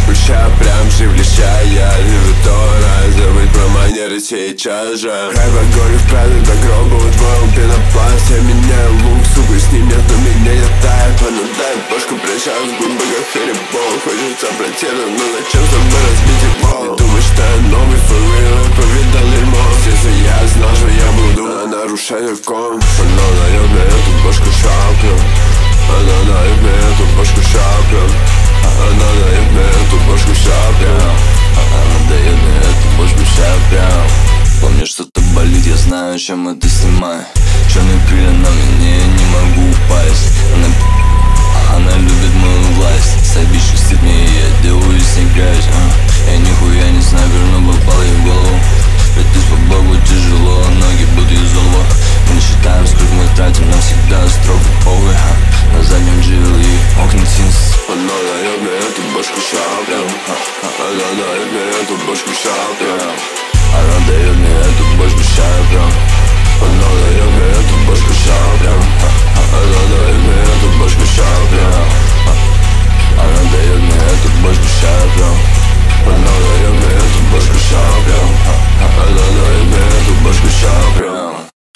запрещаю, прям жив леща. Я вижу то, забыть про манеры сейчас же. Рэп огонь в правду до гроба, удвоил пенопласт. Я меняю лук, сука, с ним нет, но меня не тает. Понадает башку, прижал с губ, как ферибол. Хочется противно, но зачем с тобой разбить его? Ты думаешь, что я новый for real, я повидал дерьмо. Если я знал, что я буду нарушать закон. Она дает мне эту башку шаплю. Она дает мне эту башку шаплю. Она дает мне эту башку шаплю. Она дает мне эту башку шаплю. Помню, что-то болит, я знаю, чем это снимаю. Черные крылья на мне, я не могу упасть. Она любит мою власть. Сабичка стыд мне, я делаю с ней грязь. Я нихуя не снайпер, но попал ей в голову. Прийти по Богу тяжело, ноги будут из олова. Мы не считаем, сколько мы тратим, навсегда строго похуй. На заднем GLE, окна тинс. Она дает мне эту башку шаплю. Она дает мне эту башку шаплю. Она дает